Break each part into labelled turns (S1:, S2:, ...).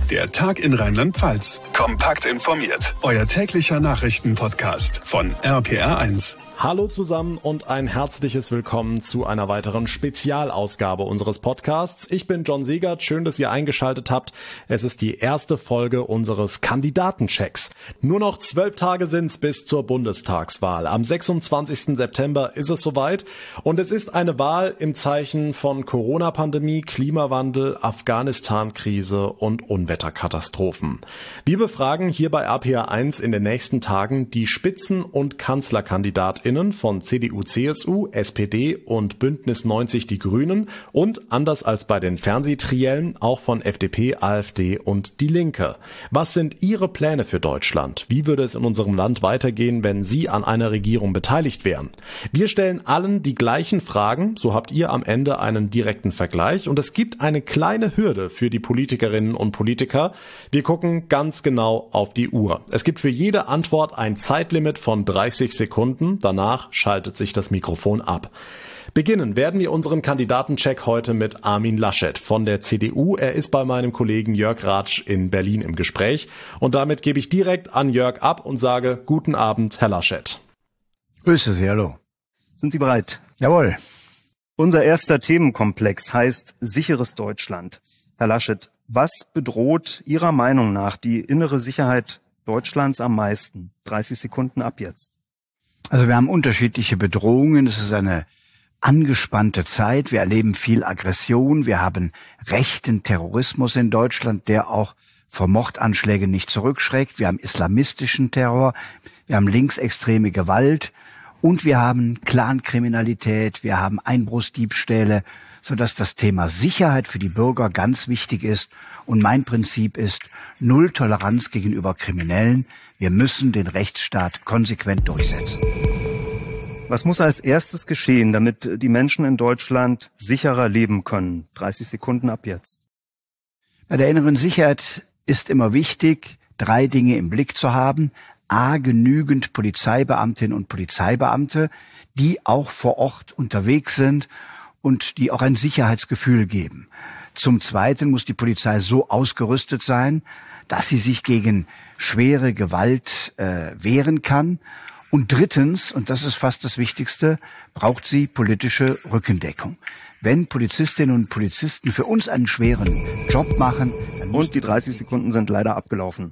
S1: Der Tag in Rheinland-Pfalz. Kompakt informiert. Euer täglicher Nachrichtenpodcast von RPR1.
S2: Hallo zusammen und ein herzliches Willkommen zu einer weiteren Spezialausgabe unseres Podcasts. Ich bin John Siegert, schön, dass ihr eingeschaltet habt. Es ist die erste Folge unseres Kandidatenchecks. Nur noch 12 Tage sind's bis zur Bundestagswahl. Am 26. September ist es soweit und es ist eine Wahl im Zeichen von Corona-Pandemie, Klimawandel, Afghanistan-Krise und Unwetterkatastrophen. Wir befragen hier bei RPR1 in den nächsten Tagen die Spitzen- und KanzlerkandidatInnen von CDU, CSU, SPD und Bündnis 90 Die Grünen und, anders als bei den Fernsehtriellen, auch von FDP, AfD und Die Linke. Was sind Ihre Pläne für Deutschland? Wie würde es in unserem Land weitergehen, wenn Sie an einer Regierung beteiligt wären? Wir stellen allen die gleichen Fragen, so habt ihr am Ende einen direkten Vergleich und es gibt eine kleine Hürde für die Politikerinnen und Politiker. Wir gucken ganz genau auf die Uhr. Es gibt für jede Antwort ein Zeitlimit von 30 Sekunden. Danach schaltet sich das Mikrofon ab. Beginnen werden wir unseren Kandidatencheck heute mit Armin Laschet von der CDU. Er ist bei meinem Kollegen Jörg Ratsch in Berlin im Gespräch. Und damit gebe ich direkt an Jörg ab und sage guten Abend, Herr Laschet.
S3: Grüße Sie, hallo.
S4: Sind Sie bereit?
S3: Jawohl.
S4: Unser erster Themenkomplex heißt sicheres Deutschland. Herr Laschet, was bedroht Ihrer Meinung nach die innere Sicherheit Deutschlands am meisten? 30 Sekunden ab jetzt.
S3: Also wir haben unterschiedliche Bedrohungen. Es ist eine angespannte Zeit. Wir erleben viel Aggression. Wir haben rechten Terrorismus in Deutschland, der auch vor Mordanschlägen nicht zurückschreckt. Wir haben islamistischen Terror. Wir haben linksextreme Gewalt. Und wir haben Clankriminalität. Wir haben Einbruchsdiebstähle, sodass das Thema Sicherheit für die Bürger ganz wichtig ist. Und mein Prinzip ist Null Toleranz gegenüber Kriminellen. Wir müssen den Rechtsstaat konsequent durchsetzen.
S4: Was muss als erstes geschehen, damit die Menschen in Deutschland sicherer leben können? 30 Sekunden ab jetzt.
S3: Bei der inneren Sicherheit ist immer wichtig, 3 Dinge im Blick zu haben. A, genügend Polizeibeamtinnen und Polizeibeamte, die auch vor Ort unterwegs sind und die auch ein Sicherheitsgefühl geben. Zum Zweiten muss die Polizei so ausgerüstet sein, dass sie sich gegen schwere Gewalt wehren kann. Und drittens, und das ist fast das Wichtigste, braucht sie politische Rückendeckung. Wenn Polizistinnen und Polizisten für uns einen schweren Job machen, dann
S4: und die 30 Sekunden sind leider abgelaufen.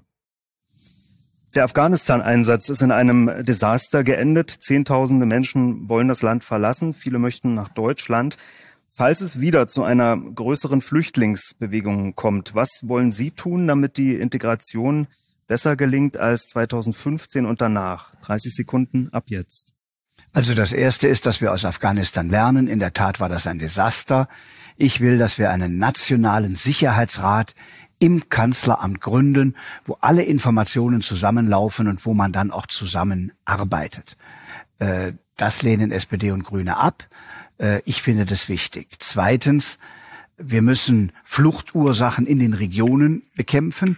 S4: Der Afghanistan-Einsatz ist in einem Desaster geendet. Zehntausende Menschen wollen das Land verlassen. Viele möchten nach Deutschland. Falls es wieder zu einer größeren Flüchtlingsbewegung kommt, was wollen Sie tun, damit die Integration besser gelingt als 2015 und danach? 30 Sekunden ab jetzt.
S3: Also das Erste ist, dass wir aus Afghanistan lernen. In der Tat war das ein Desaster. Ich will, dass wir einen nationalen Sicherheitsrat im Kanzleramt gründen, wo alle Informationen zusammenlaufen und wo man dann auch zusammenarbeitet. Das lehnen SPD und Grüne ab. Ich finde das wichtig. Zweitens, wir müssen Fluchtursachen in den Regionen bekämpfen.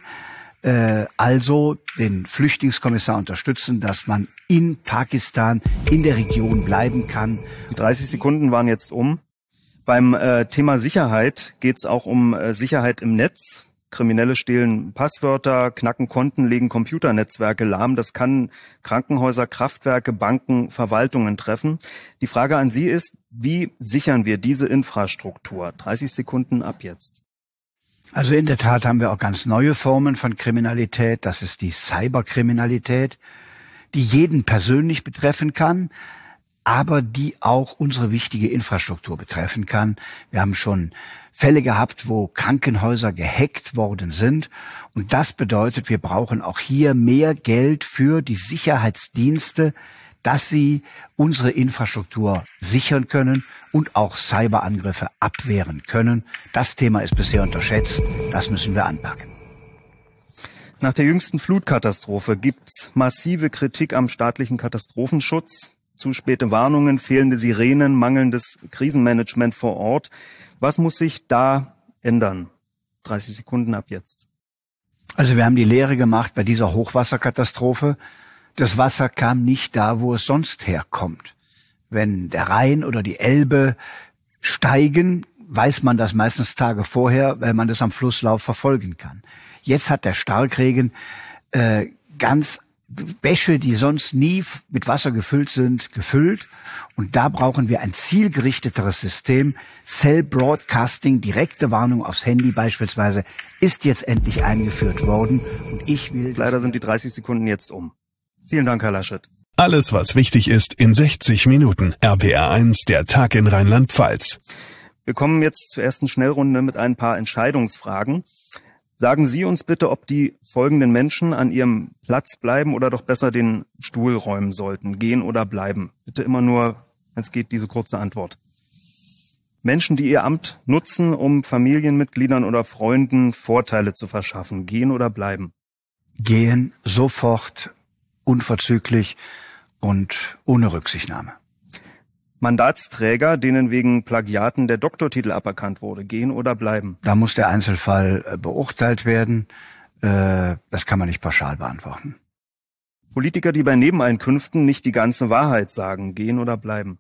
S3: Also den Flüchtlingskommissar unterstützen, dass man in Pakistan in der Region bleiben kann.
S4: Die 30 Sekunden waren jetzt um. Beim Thema Sicherheit geht es auch um Sicherheit im Netz. Kriminelle stehlen Passwörter, knacken Konten, legen Computernetzwerke lahm. Das kann Krankenhäuser, Kraftwerke, Banken, Verwaltungen treffen. Die Frage an Sie ist, wie sichern wir diese Infrastruktur? 30 Sekunden ab jetzt.
S3: Also in der Tat haben wir auch ganz neue Formen von Kriminalität. Das ist die Cyberkriminalität, die jeden persönlich betreffen kann, aber die auch unsere wichtige Infrastruktur betreffen kann. Wir haben schon Fälle gehabt, wo Krankenhäuser gehackt worden sind. Und das bedeutet, wir brauchen auch hier mehr Geld für die Sicherheitsdienste, dass sie unsere Infrastruktur sichern können und auch Cyberangriffe abwehren können. Das Thema ist bisher unterschätzt. Das müssen wir anpacken.
S4: Nach der jüngsten Flutkatastrophe gibt's massive Kritik am staatlichen Katastrophenschutz. Zu späte Warnungen, fehlende Sirenen, mangelndes Krisenmanagement vor Ort. Was muss sich da ändern? 30 Sekunden ab jetzt.
S3: Also wir haben die Lehre gemacht bei dieser Hochwasserkatastrophe. Das Wasser kam nicht da, wo es sonst herkommt. Wenn der Rhein oder die Elbe steigen, weiß man das meistens Tage vorher, weil man das am Flusslauf verfolgen kann. Jetzt hat der Starkregen ganz Bäche, die sonst nie mit Wasser gefüllt sind, gefüllt. Und da brauchen wir ein zielgerichteteres System. Cell Broadcasting, direkte Warnung aufs Handy beispielsweise, ist jetzt endlich eingeführt worden. Und ich will...
S4: Leider sind die 30 Sekunden jetzt um. Vielen Dank, Herr Laschet.
S1: Alles, was wichtig ist, in 60 Minuten. RPR1, der Tag in Rheinland-Pfalz.
S4: Wir kommen jetzt zur ersten Schnellrunde mit ein paar Entscheidungsfragen. Sagen Sie uns bitte, ob die folgenden Menschen an ihrem Platz bleiben oder doch besser den Stuhl räumen sollten. Gehen oder bleiben. Bitte immer nur, wenn es geht, diese kurze Antwort. Menschen, die ihr Amt nutzen, um Familienmitgliedern oder Freunden Vorteile zu verschaffen. Gehen oder bleiben?
S3: Gehen, sofort, unverzüglich und ohne Rücksichtnahme.
S4: Mandatsträger, denen wegen Plagiaten der Doktortitel aberkannt wurde, gehen oder bleiben?
S3: Da muss der Einzelfall beurteilt werden. Das kann man nicht pauschal beantworten.
S4: Politiker, die bei Nebeneinkünften nicht die ganze Wahrheit sagen, gehen oder bleiben?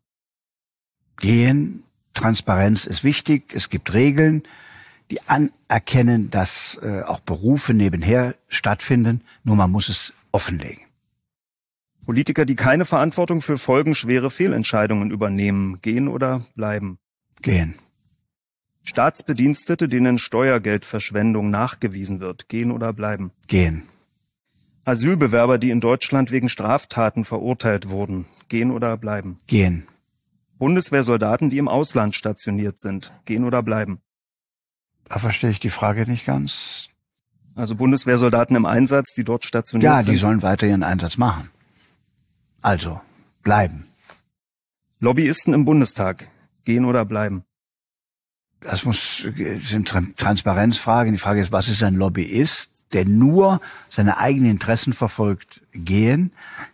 S3: Gehen. Transparenz ist wichtig. Es gibt Regeln, die anerkennen, dass auch Berufe nebenher stattfinden. Nur man muss es offenlegen.
S4: Politiker, die keine Verantwortung für folgenschwere Fehlentscheidungen übernehmen, gehen oder bleiben?
S3: Gehen.
S4: Staatsbedienstete, denen Steuergeldverschwendung nachgewiesen wird, gehen oder bleiben?
S3: Gehen.
S4: Asylbewerber, die in Deutschland wegen Straftaten verurteilt wurden, gehen oder bleiben?
S3: Gehen.
S4: Bundeswehrsoldaten, die im Ausland stationiert sind, gehen oder bleiben?
S3: Da verstehe ich die Frage nicht ganz.
S4: Also Bundeswehrsoldaten im Einsatz, die dort stationiert sind?
S3: Ja, die sollen weiter ihren Einsatz machen. Also, bleiben.
S4: Lobbyisten im Bundestag, gehen oder bleiben?
S3: Das sind Transparenzfragen. Die Frage ist, was ist ein Lobbyist, der nur seine eigenen Interessen verfolgt, gehen?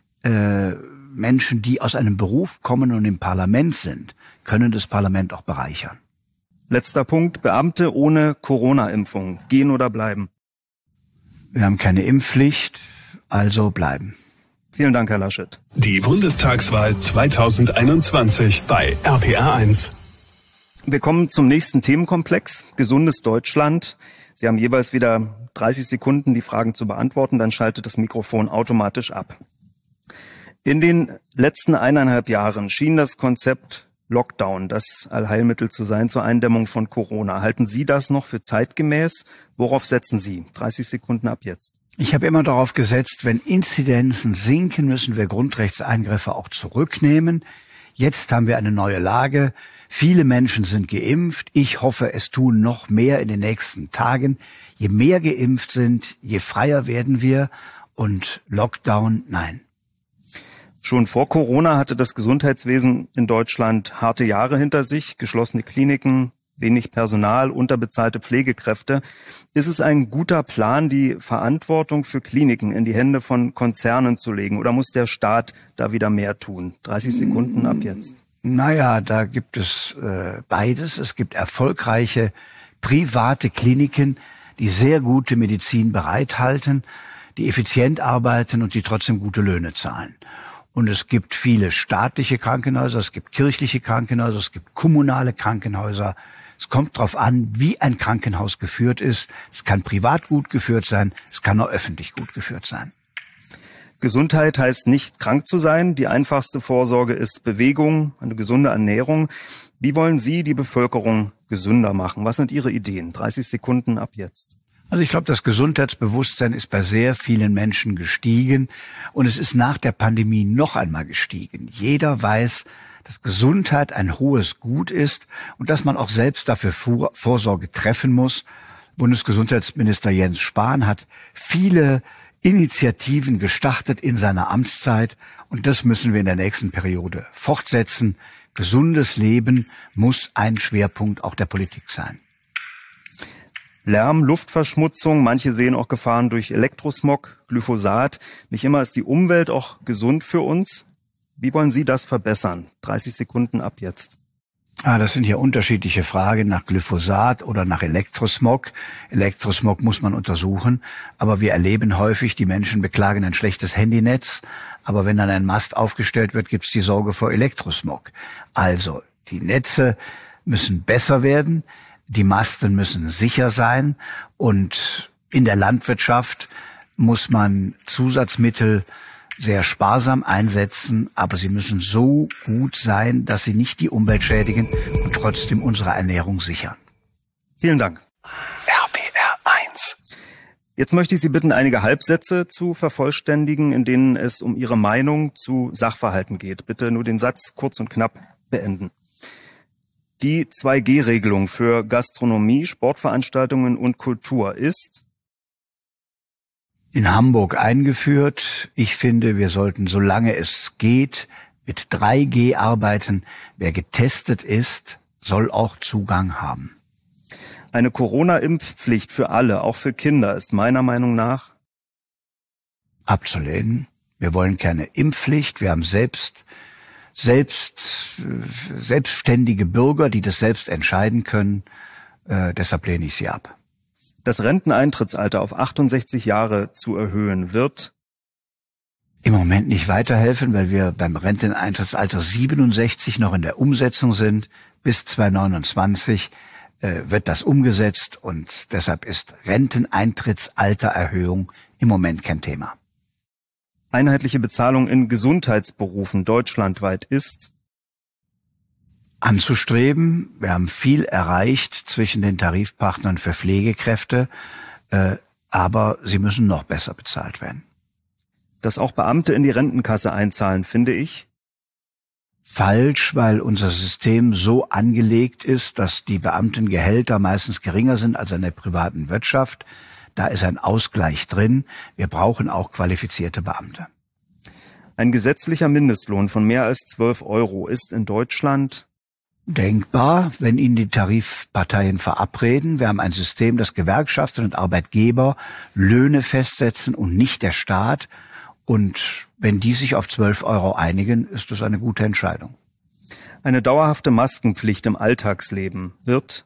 S3: Menschen, die aus einem Beruf kommen und im Parlament sind, können das Parlament auch bereichern.
S4: Letzter Punkt, Beamte ohne Corona-Impfung, gehen oder bleiben?
S3: Wir haben keine Impfpflicht, also bleiben.
S4: Vielen Dank, Herr Laschet.
S1: Die Bundestagswahl 2021 bei RPR1.
S4: Wir kommen zum nächsten Themenkomplex, gesundes Deutschland. Sie haben jeweils wieder 30 Sekunden, die Fragen zu beantworten, dann schaltet das Mikrofon automatisch ab. In den letzten 1,5 Jahren schien das Konzept Lockdown das Allheilmittel zu sein zur Eindämmung von Corona. Halten Sie das noch für zeitgemäß? Worauf setzen Sie? 30 Sekunden ab jetzt.
S3: Ich habe immer darauf gesetzt, wenn Inzidenzen sinken, müssen wir Grundrechtseingriffe auch zurücknehmen. Jetzt haben wir eine neue Lage. Viele Menschen sind geimpft. Ich hoffe, es tun noch mehr in den nächsten Tagen. Je mehr geimpft sind, je freier werden wir. Und Lockdown, nein.
S4: Schon vor Corona hatte das Gesundheitswesen in Deutschland harte Jahre hinter sich, geschlossene Kliniken, wenig Personal, unterbezahlte Pflegekräfte. Ist es ein guter Plan, die Verantwortung für Kliniken in die Hände von Konzernen zu legen, oder muss der Staat da wieder mehr tun? 30 Sekunden ab jetzt.
S3: Naja, da gibt es beides. Es gibt erfolgreiche private Kliniken, die sehr gute Medizin bereithalten, die effizient arbeiten und die trotzdem gute Löhne zahlen. Und es gibt viele staatliche Krankenhäuser, es gibt kirchliche Krankenhäuser, es gibt kommunale Krankenhäuser. Es kommt darauf an, wie ein Krankenhaus geführt ist. Es kann privat gut geführt sein, es kann auch öffentlich gut geführt sein.
S4: Gesundheit heißt nicht krank zu sein. Die einfachste Vorsorge ist Bewegung, eine gesunde Ernährung. Wie wollen Sie die Bevölkerung gesünder machen? Was sind Ihre Ideen? 30 Sekunden ab jetzt.
S3: Also ich glaube, das Gesundheitsbewusstsein ist bei sehr vielen Menschen gestiegen und es ist nach der Pandemie noch einmal gestiegen. Jeder weiß, dass Gesundheit ein hohes Gut ist und dass man auch selbst dafür Vorsorge treffen muss. Bundesgesundheitsminister Jens Spahn hat viele Initiativen gestartet in seiner Amtszeit und das müssen wir in der nächsten Periode fortsetzen. Gesundes Leben muss ein Schwerpunkt auch der Politik sein.
S4: Lärm, Luftverschmutzung, manche sehen auch Gefahren durch Elektrosmog, Glyphosat. Nicht immer ist die Umwelt auch gesund für uns. Wie wollen Sie das verbessern? 30 Sekunden ab jetzt.
S3: Das sind ja unterschiedliche Fragen nach Glyphosat oder nach Elektrosmog. Elektrosmog muss man untersuchen, aber wir erleben häufig, die Menschen beklagen ein schlechtes Handynetz, aber wenn dann ein Mast aufgestellt wird, gibt es die Sorge vor Elektrosmog. Also die Netze müssen besser werden, die Masten müssen sicher sein und in der Landwirtschaft muss man Zusatzmittel sehr sparsam einsetzen, aber sie müssen so gut sein, dass sie nicht die Umwelt schädigen und trotzdem unsere Ernährung sichern.
S4: Vielen Dank.
S1: RPR 1.
S4: Jetzt möchte ich Sie bitten, einige Halbsätze zu vervollständigen, in denen es um Ihre Meinung zu Sachverhalten geht. Bitte nur den Satz kurz und knapp beenden. Die 2G-Regelung für Gastronomie, Sportveranstaltungen und Kultur ist
S3: in Hamburg eingeführt. Ich finde, wir sollten, solange es geht, mit 3G arbeiten. Wer getestet ist, soll auch Zugang haben.
S4: Eine Corona-Impfpflicht für alle, auch für Kinder, ist meiner Meinung nach
S3: abzulehnen. Wir wollen keine Impfpflicht. Wir haben selbstständige Bürger, die das selbst entscheiden können. Deshalb lehne ich sie ab.
S4: Das Renteneintrittsalter auf 68 Jahre zu erhöhen wird
S3: im Moment nicht weiterhelfen, weil wir beim Renteneintrittsalter 67 noch in der Umsetzung sind. Bis 2029 wird das umgesetzt und deshalb ist Renteneintrittsaltererhöhung im Moment kein Thema.
S4: Einheitliche Bezahlung in Gesundheitsberufen deutschlandweit ist
S3: anzustreben. Wir haben viel erreicht zwischen den Tarifpartnern für Pflegekräfte, aber sie müssen noch besser bezahlt werden.
S4: Dass auch Beamte in die Rentenkasse einzahlen, finde ich
S3: falsch, weil unser System so angelegt ist, dass die Beamtengehälter meistens geringer sind als in der privaten Wirtschaft. Da ist ein Ausgleich drin. Wir brauchen auch qualifizierte Beamte.
S4: Ein gesetzlicher Mindestlohn von mehr als 12 € ist in Deutschland
S3: denkbar, wenn ihn die Tarifparteien verabreden. Wir haben ein System, das Gewerkschaften und Arbeitgeber Löhne festsetzen und nicht der Staat. Und wenn die sich auf 12 € einigen, ist das eine gute Entscheidung.
S4: Eine dauerhafte Maskenpflicht im Alltagsleben wird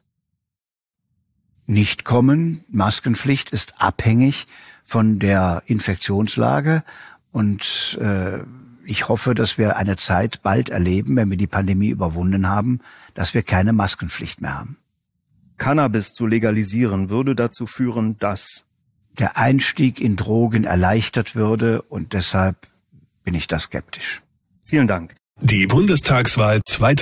S3: nicht kommen. Maskenpflicht ist abhängig von der Infektionslage. Und ich hoffe, dass wir eine Zeit bald erleben, wenn wir die Pandemie überwunden haben, dass wir keine Maskenpflicht mehr haben.
S4: Cannabis zu legalisieren würde dazu führen, dass
S3: der Einstieg in Drogen erleichtert würde und deshalb bin ich da skeptisch.
S4: Vielen Dank.
S1: Die Bundestagswahl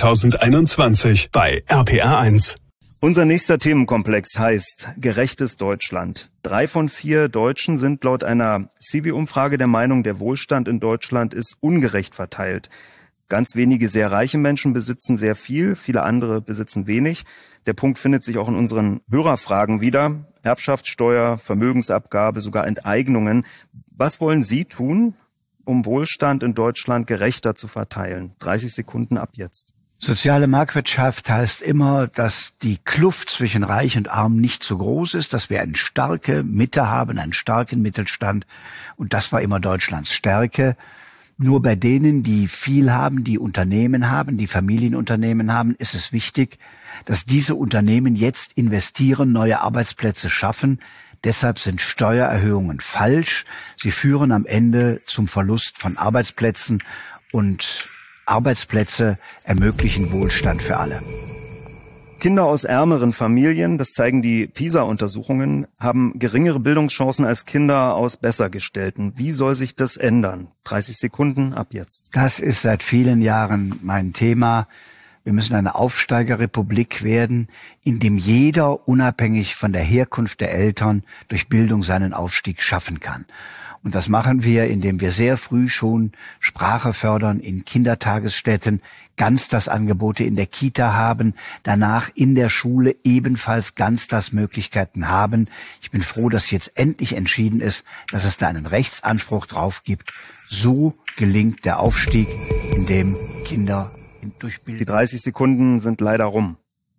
S1: 2021 bei RPR 1.
S4: Unser nächster Themenkomplex heißt Gerechtes Deutschland. 3 von 4 Deutschen sind laut einer CIVI-Umfrage der Meinung, der Wohlstand in Deutschland ist ungerecht verteilt. Ganz wenige sehr reiche Menschen besitzen sehr viel, viele andere besitzen wenig. Der Punkt findet sich auch in unseren Hörerfragen wieder. Erbschaftssteuer, Vermögensabgabe, sogar Enteignungen. Was wollen Sie tun, um Wohlstand in Deutschland gerechter zu verteilen? 30 Sekunden ab jetzt.
S3: Soziale Marktwirtschaft heißt immer, dass die Kluft zwischen Reich und Arm nicht so groß ist, dass wir eine starke Mitte haben, einen starken Mittelstand. Und das war immer Deutschlands Stärke. Nur bei denen, die viel haben, die Unternehmen haben, die Familienunternehmen haben, ist es wichtig, dass diese Unternehmen jetzt investieren, neue Arbeitsplätze schaffen. Deshalb sind Steuererhöhungen falsch. Sie führen am Ende zum Verlust von Arbeitsplätzen und Arbeitsplätze ermöglichen Wohlstand für alle.
S4: Kinder aus ärmeren Familien, das zeigen die PISA-Untersuchungen, haben geringere Bildungschancen als Kinder aus Bessergestellten. Wie soll sich das ändern? 30 Sekunden ab jetzt.
S3: Das ist seit vielen Jahren mein Thema. Wir müssen eine Aufsteigerrepublik werden, in dem jeder unabhängig von der Herkunft der Eltern durch Bildung seinen Aufstieg schaffen kann. Und das machen wir, indem wir sehr früh schon Sprache fördern in Kindertagesstätten, Ganztagsangebote in der Kita haben, danach in der Schule ebenfalls Ganztagsmöglichkeiten haben. Ich bin froh, dass jetzt endlich entschieden ist, dass es da einen Rechtsanspruch drauf gibt. So gelingt der Aufstieg, in dem Kinder durch Bildung.
S4: Die 30 Sekunden sind leider rum.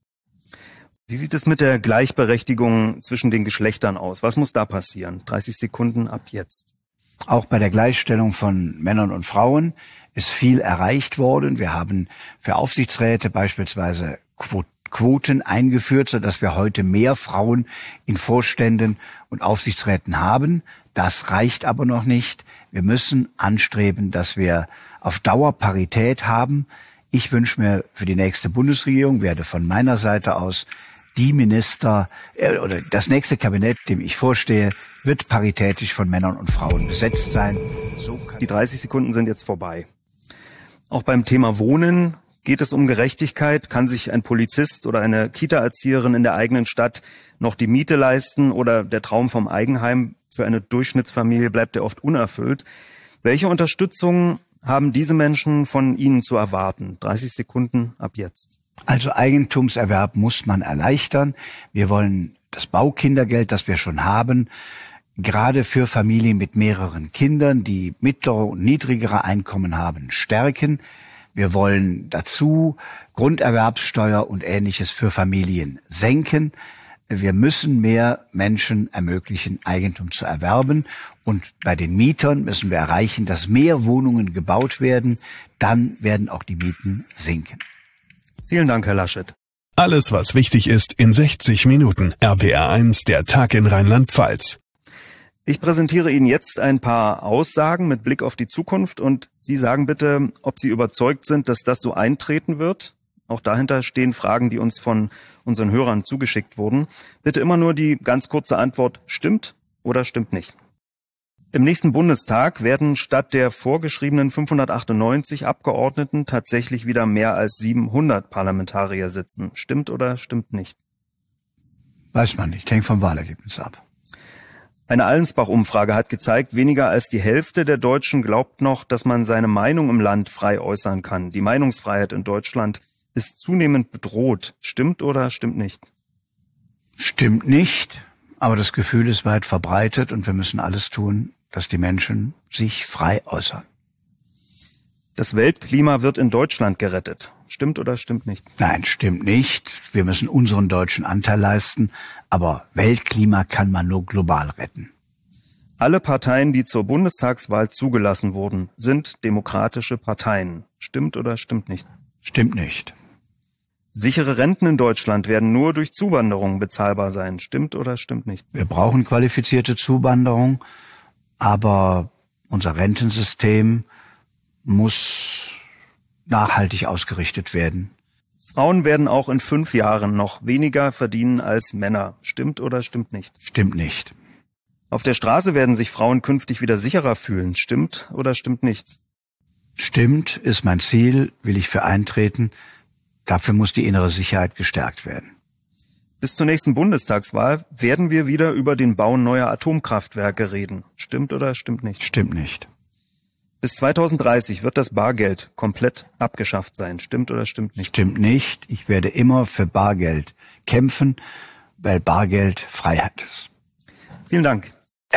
S4: Wie sieht es mit der Gleichberechtigung zwischen den Geschlechtern aus? Was muss da passieren? 30 Sekunden ab jetzt.
S3: Auch bei der Gleichstellung von Männern und Frauen ist viel erreicht worden. Wir haben für Aufsichtsräte beispielsweise Quoten eingeführt, sodass wir heute mehr Frauen in Vorständen und Aufsichtsräten haben. Das reicht aber noch nicht. Wir müssen anstreben, dass wir auf Dauer Parität haben Ich wünsche mir für die nächste Bundesregierung, werde von meiner Seite aus die Minister oder das nächste Kabinett, dem ich vorstehe, wird paritätisch von Männern und Frauen besetzt sein.
S4: Die 30 Sekunden sind jetzt vorbei. Auch beim Thema Wohnen geht es um Gerechtigkeit. Kann sich ein Polizist oder eine Kita-Erzieherin in der eigenen Stadt noch die Miete leisten oder der Traum vom Eigenheim für eine Durchschnittsfamilie bleibt ja oft unerfüllt? Welche Unterstützung haben diese Menschen von Ihnen zu erwarten? 30 Sekunden ab jetzt.
S3: Also Eigentumserwerb muss man erleichtern. Wir wollen das Baukindergeld, das wir schon haben, gerade für Familien mit mehreren Kindern, die mittlere und niedrigere Einkommen haben, stärken. Wir wollen dazu Grunderwerbssteuer und Ähnliches für Familien senken. Wir müssen mehr Menschen ermöglichen, Eigentum zu erwerben. Und bei den Mietern müssen wir erreichen, dass mehr Wohnungen gebaut werden. Dann werden auch die Mieten sinken.
S4: Vielen Dank, Herr Laschet.
S1: Alles, was wichtig ist, in 60 Minuten. RPR1, der Tag in Rheinland-Pfalz.
S4: Ich präsentiere Ihnen jetzt ein paar Aussagen mit Blick auf die Zukunft und Sie sagen bitte, ob Sie überzeugt sind, dass das so eintreten wird. Auch dahinter stehen Fragen, die uns von unseren Hörern zugeschickt wurden. Bitte immer nur die ganz kurze Antwort, stimmt oder stimmt nicht. Im nächsten Bundestag werden statt der vorgeschriebenen 598 Abgeordneten tatsächlich wieder mehr als 700 Parlamentarier sitzen. Stimmt oder stimmt nicht?
S3: Weiß man nicht, hängt vom Wahlergebnis ab.
S4: Eine Allensbach-Umfrage hat gezeigt, weniger als die Hälfte der Deutschen glaubt noch, dass man seine Meinung im Land frei äußern kann. Die Meinungsfreiheit in Deutschland ist zunehmend bedroht. Stimmt oder stimmt nicht?
S3: Stimmt nicht, aber das Gefühl ist weit verbreitet und wir müssen alles tun, dass die Menschen sich frei äußern.
S4: Das Weltklima wird in Deutschland gerettet. Stimmt oder stimmt nicht?
S3: Nein, stimmt nicht. Wir müssen unseren deutschen Anteil leisten, aber Weltklima kann man nur global retten.
S4: Alle Parteien, die zur Bundestagswahl zugelassen wurden, sind demokratische Parteien. Stimmt oder stimmt nicht?
S3: Stimmt nicht.
S4: Sichere Renten in Deutschland werden nur durch Zuwanderung bezahlbar sein. Stimmt oder stimmt nicht?
S3: Wir brauchen qualifizierte Zuwanderung, aber unser Rentensystem muss nachhaltig ausgerichtet werden.
S4: Frauen werden auch in 5 Jahren noch weniger verdienen als Männer. Stimmt oder stimmt nicht?
S3: Stimmt nicht.
S4: Auf der Straße werden sich Frauen künftig wieder sicherer fühlen. Stimmt oder stimmt nicht?
S3: Stimmt, ist mein Ziel, will ich für eintreten. Dafür muss die innere Sicherheit gestärkt werden.
S4: Bis zur nächsten Bundestagswahl werden wir wieder über den Bau neuer Atomkraftwerke reden. Stimmt oder stimmt nicht?
S3: Stimmt nicht.
S4: Bis 2030 wird das Bargeld komplett abgeschafft sein. Stimmt oder stimmt nicht?
S3: Stimmt nicht. Ich werde immer für Bargeld kämpfen, weil Bargeld Freiheit ist.
S4: Vielen Dank.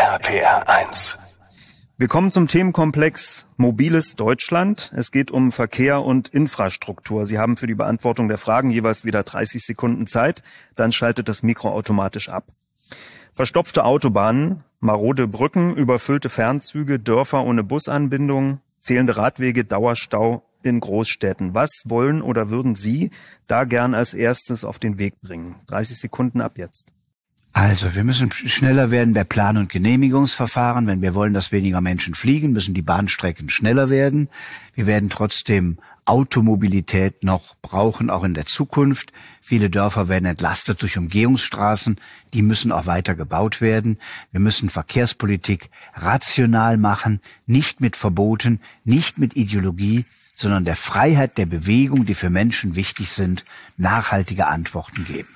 S1: RPR1.
S4: Wir kommen zum Themenkomplex Mobiles Deutschland. Es geht um Verkehr und Infrastruktur. Sie haben für die Beantwortung der Fragen jeweils wieder 30 Sekunden Zeit. Dann schaltet das Mikro automatisch ab. Verstopfte Autobahnen, marode Brücken, überfüllte Fernzüge, Dörfer ohne Busanbindung, fehlende Radwege, Dauerstau in Großstädten. Was wollen oder würden Sie da gern als erstes auf den Weg bringen? 30 Sekunden ab jetzt.
S3: Also, wir müssen schneller werden bei Plan- und Genehmigungsverfahren. Wenn wir wollen, dass weniger Menschen fliegen, müssen die Bahnstrecken schneller werden. Wir werden trotzdem Automobilität noch brauchen, auch in der Zukunft. Viele Dörfer werden entlastet durch Umgehungsstraßen. Die müssen auch weiter gebaut werden. Wir müssen Verkehrspolitik rational machen, nicht mit Verboten, nicht mit Ideologie, sondern der Freiheit der Bewegung, die für Menschen wichtig sind, nachhaltige Antworten geben.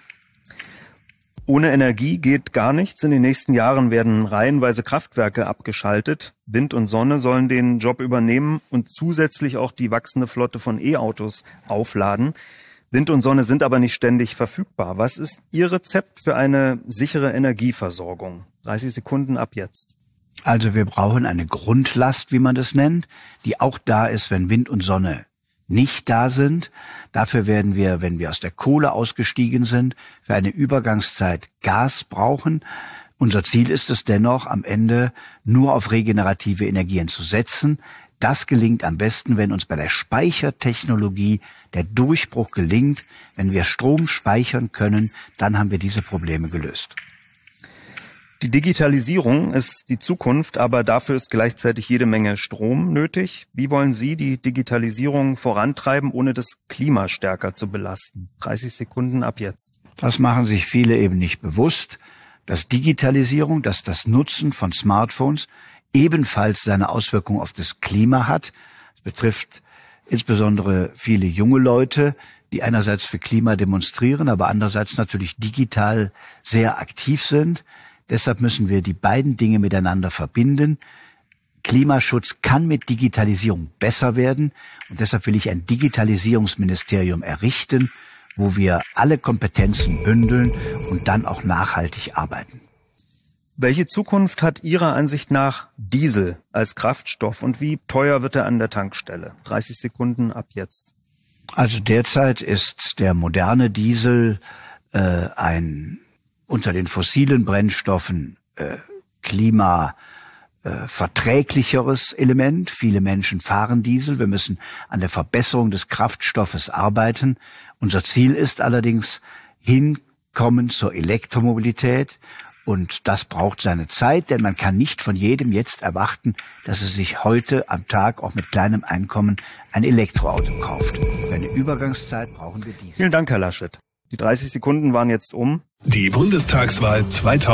S4: Ohne Energie geht gar nichts. In den nächsten Jahren werden reihenweise Kraftwerke abgeschaltet. Wind und Sonne sollen den Job übernehmen und zusätzlich auch die wachsende Flotte von E-Autos aufladen. Wind und Sonne sind aber nicht ständig verfügbar. Was ist Ihr Rezept für eine sichere Energieversorgung? 30 Sekunden ab jetzt.
S3: Also wir brauchen eine Grundlast, wie man das nennt, die auch da ist, wenn Wind und Sonne nicht da sind. Dafür werden wir, wenn wir aus der Kohle ausgestiegen sind, für eine Übergangszeit Gas brauchen. Unser Ziel ist es dennoch, am Ende nur auf regenerative Energien zu setzen. Das gelingt am besten, wenn uns bei der Speichertechnologie der Durchbruch gelingt. Wenn wir Strom speichern können, dann haben wir diese Probleme gelöst.
S4: Die Digitalisierung ist die Zukunft, aber dafür ist gleichzeitig jede Menge Strom nötig. Wie wollen Sie die Digitalisierung vorantreiben, ohne das Klima stärker zu belasten? 30 Sekunden ab jetzt.
S3: Das machen sich viele eben nicht bewusst, dass Digitalisierung, dass das Nutzen von Smartphones ebenfalls seine Auswirkungen auf das Klima hat. Es betrifft insbesondere viele junge Leute, die einerseits für Klima demonstrieren, aber andererseits natürlich digital sehr aktiv sind. Deshalb müssen wir die beiden Dinge miteinander verbinden. Klimaschutz kann mit Digitalisierung besser werden und deshalb will ich ein Digitalisierungsministerium errichten, wo wir alle Kompetenzen bündeln und dann auch nachhaltig arbeiten.
S4: Welche Zukunft hat Ihrer Ansicht nach Diesel als Kraftstoff und wie teuer wird er an der Tankstelle? 30 Sekunden ab jetzt.
S3: Also derzeit ist der moderne Diesel unter den fossilen Brennstoffen klimaverträglicheres Element. Viele Menschen fahren Diesel. Wir müssen an der Verbesserung des Kraftstoffes arbeiten. Unser Ziel ist allerdings hinkommen zur Elektromobilität. Und das braucht seine Zeit, denn man kann nicht von jedem jetzt erwarten, dass er sich heute am Tag auch mit kleinem Einkommen ein Elektroauto kauft. Für eine Übergangszeit brauchen wir Diesel.
S4: Vielen Dank, Herr Laschet. Die 30 Sekunden waren jetzt um.
S1: Die Bundestagswahl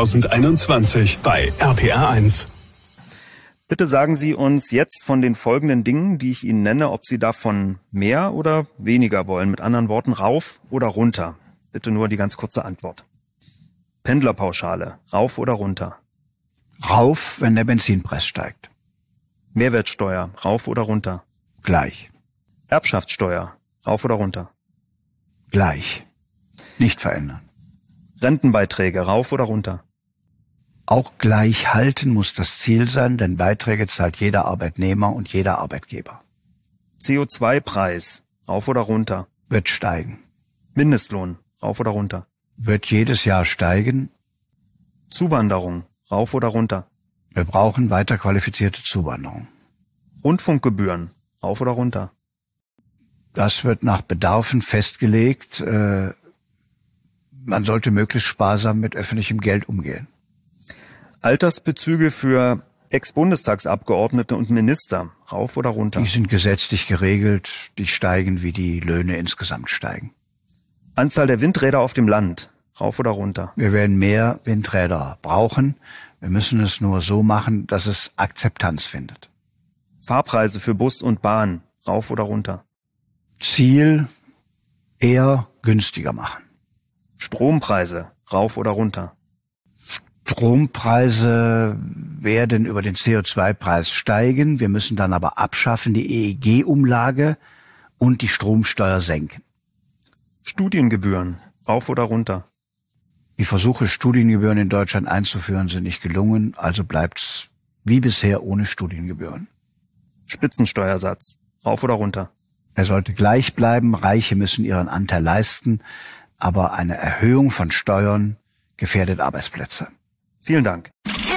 S1: 2021 bei RPR1.
S4: Bitte sagen Sie uns jetzt von den folgenden Dingen, die ich Ihnen nenne, ob Sie davon mehr oder weniger wollen. Mit anderen Worten, rauf oder runter. Bitte nur die ganz kurze Antwort. Pendlerpauschale, rauf oder runter?
S3: Rauf, wenn der Benzinpreis steigt.
S4: Mehrwertsteuer, rauf oder runter?
S3: Gleich.
S4: Erbschaftssteuer, rauf oder runter?
S3: Gleich. Nicht verändern.
S4: Rentenbeiträge, rauf oder runter?
S3: Auch gleich halten muss das Ziel sein, denn Beiträge zahlt jeder Arbeitnehmer und jeder Arbeitgeber.
S4: CO2-Preis, rauf oder runter?
S3: Wird steigen.
S4: Mindestlohn, rauf oder runter?
S3: Wird jedes Jahr steigen.
S4: Zuwanderung, rauf oder runter?
S3: Wir brauchen weiter qualifizierte Zuwanderung.
S4: Rundfunkgebühren, rauf oder runter?
S3: Das wird nach Bedarfen festgelegt. Man sollte möglichst sparsam mit öffentlichem Geld umgehen.
S4: Altersbezüge für Ex-Bundestagsabgeordnete und Minister, rauf oder runter?
S3: Die sind gesetzlich geregelt, die steigen, wie die Löhne insgesamt steigen.
S4: Anzahl der Windräder auf dem Land, rauf oder runter?
S3: Wir werden mehr Windräder brauchen. Wir müssen es nur so machen, dass es Akzeptanz findet.
S4: Fahrpreise für Bus und Bahn, rauf oder runter?
S3: Ziel eher günstiger machen.
S4: Strompreise, rauf oder runter?
S3: Strompreise werden über den CO2-Preis steigen. Wir müssen dann aber abschaffen die EEG-Umlage und die Stromsteuer senken.
S4: Studiengebühren, rauf oder runter?
S3: Die Versuche, Studiengebühren in Deutschland einzuführen, sind nicht gelungen, also bleibt's wie bisher ohne Studiengebühren.
S4: Spitzensteuersatz, rauf oder runter?
S3: Er sollte gleich bleiben, Reiche müssen ihren Anteil leisten, aber eine Erhöhung von Steuern gefährdet Arbeitsplätze.
S4: Vielen Dank.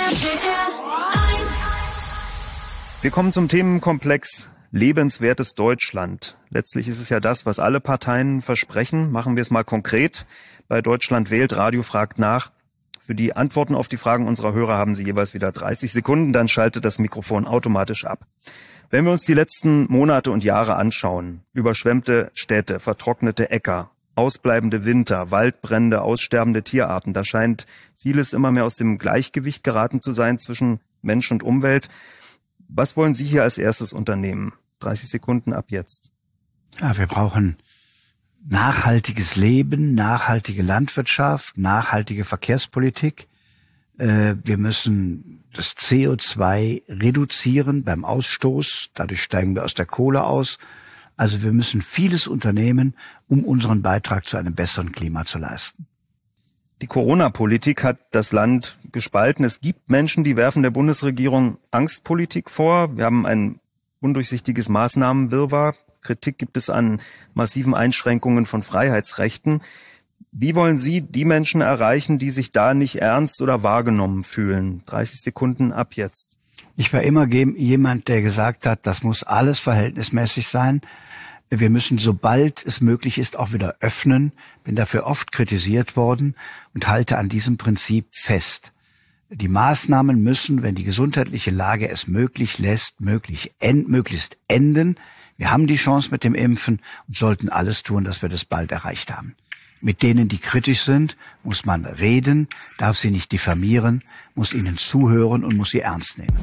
S4: Wir kommen zum Themenkomplex lebenswertes Deutschland. Letztlich ist es ja das, was alle Parteien versprechen. Machen wir es mal konkret. Bei Deutschland wählt, Radio fragt nach. Für die Antworten auf die Fragen unserer Hörer haben Sie jeweils wieder 30 Sekunden, dann schaltet das Mikrofon automatisch ab. Wenn wir uns die letzten Monate und Jahre anschauen, überschwemmte Städte, vertrocknete Äcker, ausbleibende Winter, Waldbrände, aussterbende Tierarten, da scheint vieles immer mehr aus dem Gleichgewicht geraten zu sein zwischen Mensch und Umwelt. Was wollen Sie hier als erstes unternehmen? 30 Sekunden ab jetzt.
S3: Ja, wir brauchen nachhaltiges Leben, nachhaltige Landwirtschaft, nachhaltige Verkehrspolitik. Wir müssen das CO2 reduzieren beim Ausstoß. Dadurch steigen wir aus der Kohle aus. Also wir müssen vieles unternehmen, um unseren Beitrag zu einem besseren Klima zu leisten.
S4: Die Corona-Politik hat das Land gespalten. Es gibt Menschen, die werfen der Bundesregierung Angstpolitik vor. Wir haben ein undurchsichtiges Maßnahmenwirrwarr. Kritik gibt es an massiven Einschränkungen von Freiheitsrechten. Wie wollen Sie die Menschen erreichen, die sich da nicht ernst oder wahrgenommen fühlen? 30 Sekunden ab jetzt.
S3: Ich war immer jemand, der gesagt hat, das muss alles verhältnismäßig sein. Wir müssen, sobald es möglich ist, auch wieder öffnen. Bin dafür oft kritisiert worden und halte an diesem Prinzip fest. Die Maßnahmen müssen, wenn die gesundheitliche Lage es möglich lässt, möglichst enden. Wir haben die Chance mit dem Impfen und sollten alles tun, dass wir das bald erreicht haben. Mit denen, die kritisch sind, muss man reden, darf sie nicht diffamieren, muss ihnen zuhören und muss sie ernst nehmen.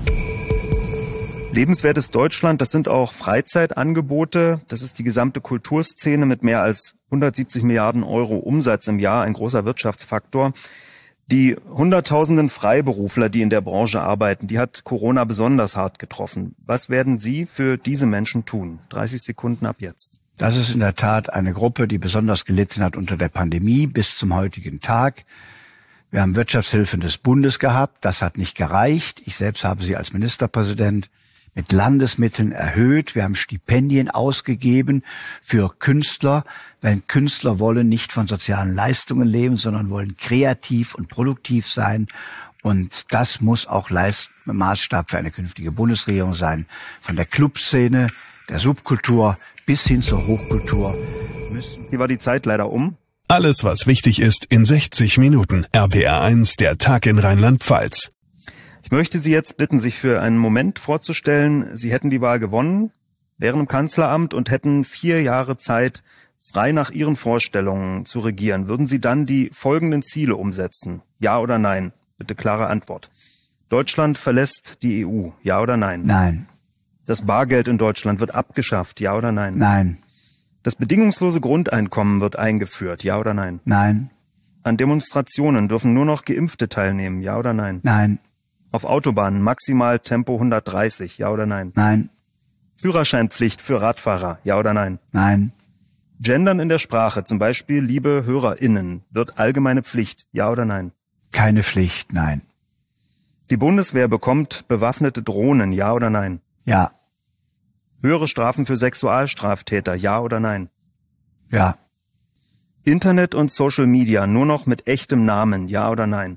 S4: Lebenswertes Deutschland, das sind auch Freizeitangebote. Das ist die gesamte Kulturszene mit mehr als 170 Milliarden Euro Umsatz im Jahr, ein großer Wirtschaftsfaktor. Die Hunderttausenden Freiberufler, die in der Branche arbeiten, die hat Corona besonders hart getroffen. Was werden Sie für diese Menschen tun? 30 Sekunden ab jetzt.
S3: Das ist in der Tat eine Gruppe, die besonders gelitten hat unter der Pandemie bis zum heutigen Tag. Wir haben Wirtschaftshilfen des Bundes gehabt. Das hat nicht gereicht. Ich selbst habe sie als Ministerpräsident mit Landesmitteln erhöht. Wir haben Stipendien ausgegeben für Künstler, weil Künstler wollen nicht von sozialen Leistungen leben, sondern wollen kreativ und produktiv sein. Und das muss auch Maßstab für eine künftige Bundesregierung sein. Von der Clubszene, der Subkultur bis hin zur Hochkultur müssen.
S4: Hier war die Zeit leider um.
S1: Alles, was wichtig ist, in 60 Minuten. RPR1, der Tag in Rheinland-Pfalz.
S4: Ich möchte Sie jetzt bitten, sich für einen Moment vorzustellen, Sie hätten die Wahl gewonnen, wären im Kanzleramt und hätten 4 Jahre Zeit, frei nach Ihren Vorstellungen zu regieren. Würden Sie dann die folgenden Ziele umsetzen? Ja oder nein? Bitte klare Antwort. Deutschland verlässt die EU. Ja oder nein?
S3: Nein.
S4: Das Bargeld in Deutschland wird abgeschafft. Ja oder nein?
S3: Nein.
S4: Das bedingungslose Grundeinkommen wird eingeführt. Ja oder nein?
S3: Nein.
S4: An Demonstrationen dürfen nur noch Geimpfte teilnehmen. Ja oder nein?
S3: Nein.
S4: Auf Autobahnen maximal Tempo 130, ja oder nein?
S3: Nein.
S4: Führerscheinpflicht für Radfahrer, ja oder nein?
S3: Nein.
S4: Gendern in der Sprache, zum Beispiel liebe HörerInnen, wird allgemeine Pflicht, ja oder nein?
S3: Keine Pflicht, nein.
S4: Die Bundeswehr bekommt bewaffnete Drohnen, ja oder nein?
S3: Ja.
S4: Höhere Strafen für Sexualstraftäter, ja oder nein?
S3: Ja.
S4: Internet und Social Media nur noch mit echtem Namen, ja oder nein?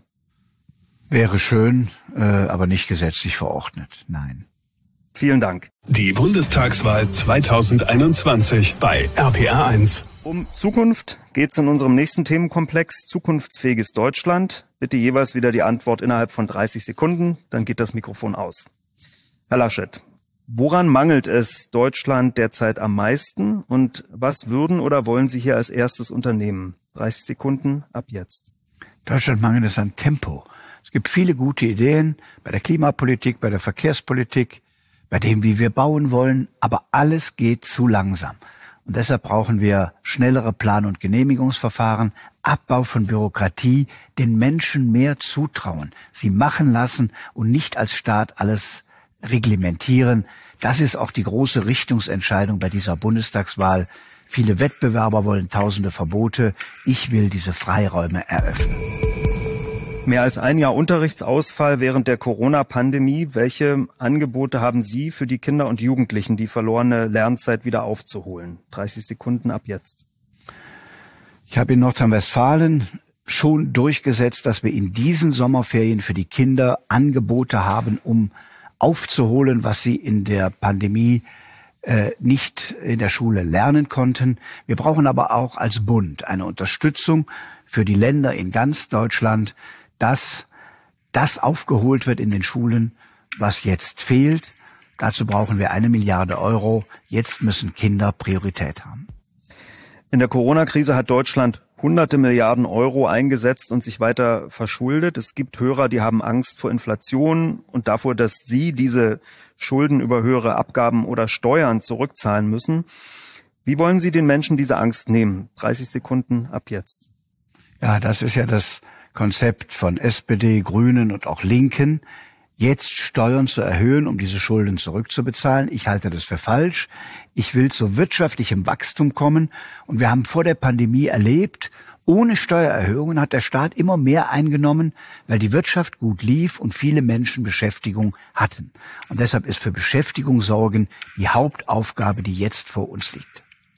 S3: Wäre schön, aber nicht gesetzlich verordnet. Nein.
S4: Vielen Dank.
S1: Die Bundestagswahl 2021 bei RPR1.
S4: Um Zukunft geht's in unserem nächsten Themenkomplex Zukunftsfähiges Deutschland. Bitte jeweils wieder die Antwort innerhalb von 30 Sekunden, dann geht das Mikrofon aus. Herr Laschet, woran mangelt es Deutschland derzeit am meisten und was würden oder wollen Sie hier als erstes unternehmen? 30 Sekunden ab jetzt.
S3: Deutschland mangelt es an Tempo. Es gibt viele gute Ideen bei der Klimapolitik, bei der Verkehrspolitik, bei dem, wie wir bauen wollen, aber alles geht zu langsam. Und deshalb brauchen wir schnellere Plan- und Genehmigungsverfahren, Abbau von Bürokratie, den Menschen mehr zutrauen, sie machen lassen und nicht als Staat alles reglementieren. Das ist auch die große Richtungsentscheidung bei dieser Bundestagswahl. Viele Wettbewerber wollen tausende Verbote. Ich will diese Freiräume eröffnen.
S4: Mehr als ein Jahr Unterrichtsausfall während der Corona-Pandemie. Welche Angebote haben Sie für die Kinder und Jugendlichen, die verlorene Lernzeit wieder aufzuholen? 30 Sekunden ab jetzt.
S3: Ich habe in Nordrhein-Westfalen schon durchgesetzt, dass wir in diesen Sommerferien für die Kinder Angebote haben, um aufzuholen, was sie in der Pandemie nicht in der Schule lernen konnten. Wir brauchen aber auch als Bund eine Unterstützung für die Länder in ganz Deutschland, dass das aufgeholt wird in den Schulen, was jetzt fehlt. Dazu brauchen wir 1 Milliarde Euro. Jetzt müssen Kinder Priorität haben.
S4: In der Corona-Krise hat Deutschland hunderte Milliarden Euro eingesetzt und sich weiter verschuldet. Es gibt Hörer, die haben Angst vor Inflation und davor, dass sie diese Schulden über höhere Abgaben oder Steuern zurückzahlen müssen. Wie wollen Sie den Menschen diese Angst nehmen? 30 Sekunden ab jetzt.
S3: Ja, das ist ja das Konzept von SPD, Grünen und auch Linken, jetzt Steuern zu erhöhen, um diese Schulden zurückzubezahlen. Ich halte das für falsch. Ich will zu wirtschaftlichem Wachstum kommen. Und wir haben vor der Pandemie erlebt, ohne Steuererhöhungen hat der Staat immer mehr eingenommen, weil die Wirtschaft gut lief und viele Menschen Beschäftigung hatten. Und deshalb ist für Beschäftigung sorgen die Hauptaufgabe, die jetzt vor uns liegt.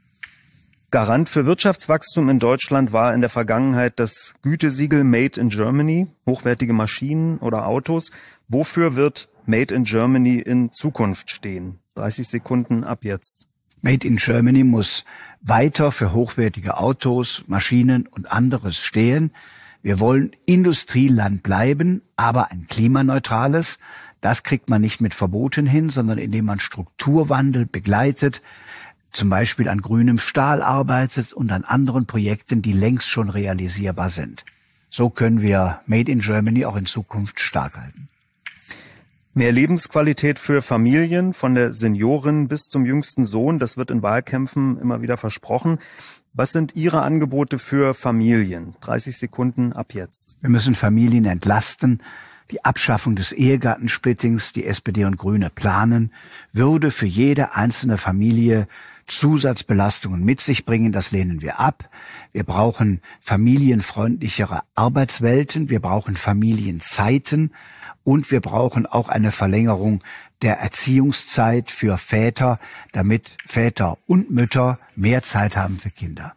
S4: Garant für Wirtschaftswachstum in Deutschland war in der Vergangenheit das Gütesiegel Made in Germany, hochwertige Maschinen oder Autos. Wofür wird Made in Germany in Zukunft stehen? 30 Sekunden ab jetzt.
S3: Made in Germany muss weiter für hochwertige Autos, Maschinen und anderes stehen. Wir wollen Industrieland bleiben, aber ein klimaneutrales. Das kriegt man nicht mit Verboten hin, sondern indem man Strukturwandel begleitet, zum Beispiel an grünem Stahl arbeitet und an anderen Projekten, die längst schon realisierbar sind. So können wir Made in Germany auch in Zukunft stark halten.
S4: Mehr Lebensqualität für Familien, von der Seniorin bis zum jüngsten Sohn, das wird in Wahlkämpfen immer wieder versprochen. Was sind Ihre Angebote für Familien? 30 Sekunden ab jetzt.
S3: Wir müssen Familien entlasten. Die Abschaffung des Ehegattensplittings, die SPD und Grüne planen, würde für jede einzelne Familie Zusatzbelastungen mit sich bringen. Das lehnen wir ab. Wir brauchen familienfreundlichere Arbeitswelten. Wir brauchen Familienzeiten. Und wir brauchen auch eine Verlängerung der Erziehungszeit für Väter, damit Väter und Mütter mehr Zeit haben für Kinder.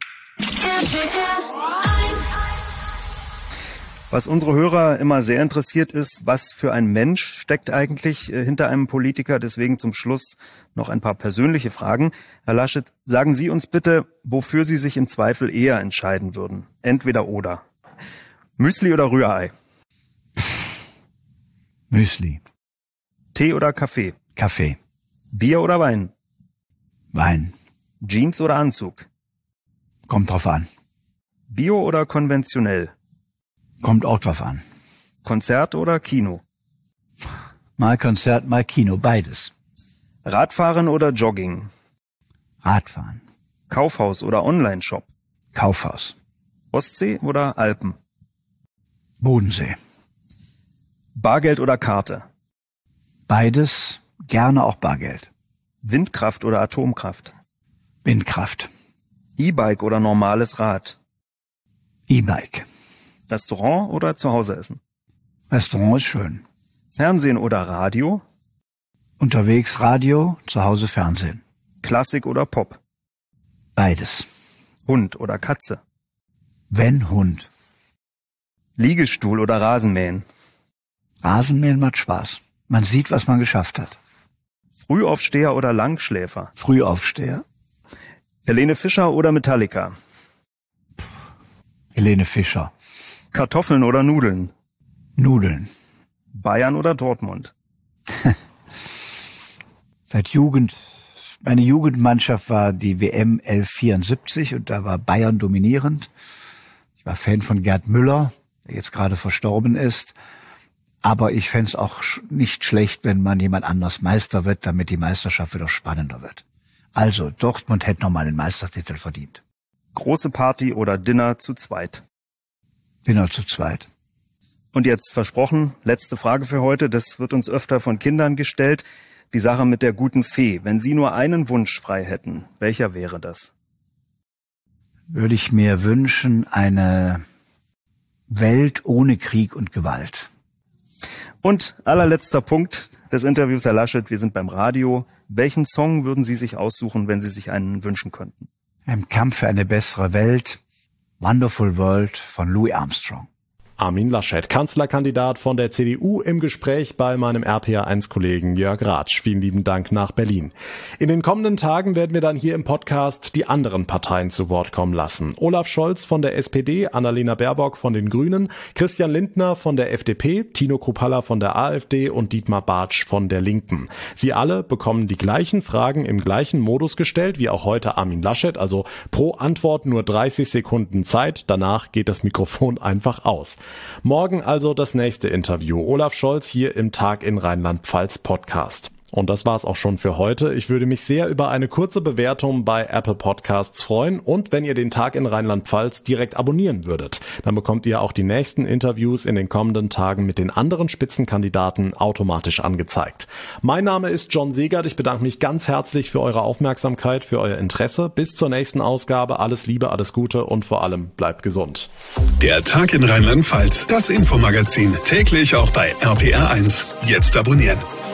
S4: Was unsere Hörer immer sehr interessiert ist, was für ein Mensch steckt eigentlich hinter einem Politiker? Deswegen zum Schluss noch ein paar persönliche Fragen. Herr Laschet, sagen Sie uns bitte, wofür Sie sich im Zweifel eher entscheiden würden. Entweder oder. Müsli oder Rührei?
S3: Müsli.
S4: Tee oder Kaffee?
S3: Kaffee.
S4: Bier oder Wein?
S3: Wein.
S4: Jeans oder Anzug?
S3: Kommt drauf an.
S4: Bio oder konventionell?
S3: Kommt auch drauf an.
S4: Konzert oder Kino?
S3: Mal Konzert, mal Kino, beides.
S4: Radfahren oder Jogging?
S3: Radfahren.
S4: Kaufhaus oder Online-Shop?
S3: Kaufhaus.
S4: Ostsee oder Alpen?
S3: Bodensee.
S4: Bargeld oder Karte?
S3: Beides, gerne auch Bargeld.
S4: Windkraft oder Atomkraft?
S3: Windkraft.
S4: E-Bike oder normales Rad?
S3: E-Bike.
S4: Restaurant oder zu Hause essen?
S3: Restaurant ist schön.
S4: Fernsehen oder Radio?
S3: Unterwegs Radio, zu Hause Fernsehen.
S4: Klassik oder Pop?
S3: Beides.
S4: Hund oder Katze?
S3: Wenn Hund.
S4: Liegestuhl oder Rasenmähen?
S3: Rasenmähen macht Spaß. Man sieht, was man geschafft hat.
S4: Frühaufsteher oder Langschläfer?
S3: Frühaufsteher.
S4: Helene Fischer oder Metallica?
S3: Helene Fischer.
S4: Kartoffeln oder Nudeln?
S3: Nudeln.
S4: Bayern oder Dortmund?
S3: Meine Jugendmannschaft war die WM 1174 und da war Bayern dominierend. Ich war Fan von Gerd Müller, der jetzt gerade verstorben ist. Aber ich fände es auch nicht schlecht, wenn man jemand anders Meister wird, damit die Meisterschaft wieder spannender wird. Also, Dortmund hätte nochmal den Meistertitel verdient.
S4: Große Party oder Dinner zu zweit?
S3: Dinner zu zweit.
S4: Und jetzt versprochen, letzte Frage für heute, das wird uns öfter von Kindern gestellt. Die Sache mit der guten Fee. Wenn Sie nur einen Wunsch frei hätten, welcher wäre das?
S3: Würde ich mir wünschen, eine Welt ohne Krieg und Gewalt.
S4: Und allerletzter Punkt des Interviews, Herr Laschet, wir sind beim Radio. Welchen Song würden Sie sich aussuchen, wenn Sie sich einen wünschen könnten? Im
S3: Kampf für eine bessere Welt, Wonderful World von Louis Armstrong.
S2: Armin Laschet, Kanzlerkandidat von der CDU, im Gespräch bei meinem RPA1-Kollegen Jörg Ratsch. Vielen lieben Dank nach Berlin. In den kommenden Tagen werden wir dann hier im Podcast die anderen Parteien zu Wort kommen lassen. Olaf Scholz von der SPD, Annalena Baerbock von den Grünen, Christian Lindner von der FDP, Tino Kruppalla von der AfD und Dietmar Bartsch von der Linken. Sie alle bekommen die gleichen Fragen im gleichen Modus gestellt wie auch heute Armin Laschet, also pro Antwort nur 30 Sekunden Zeit. Danach geht das Mikrofon einfach aus. Morgen also das nächste Interview. Olaf Scholz hier im Tag in Rheinland-Pfalz Podcast. Und das war's auch schon für heute. Ich würde mich sehr über eine kurze Bewertung bei Apple Podcasts freuen und wenn ihr den Tag in Rheinland-Pfalz direkt abonnieren würdet. Dann bekommt ihr auch die nächsten Interviews in den kommenden Tagen mit den anderen Spitzenkandidaten automatisch angezeigt. Mein Name ist John Segert. Ich bedanke mich ganz herzlich für eure Aufmerksamkeit, für euer Interesse. Bis zur nächsten Ausgabe. Alles Liebe, alles Gute und vor allem bleibt gesund.
S1: Der Tag in Rheinland-Pfalz, das Infomagazin, täglich auch bei RPR1. Jetzt abonnieren.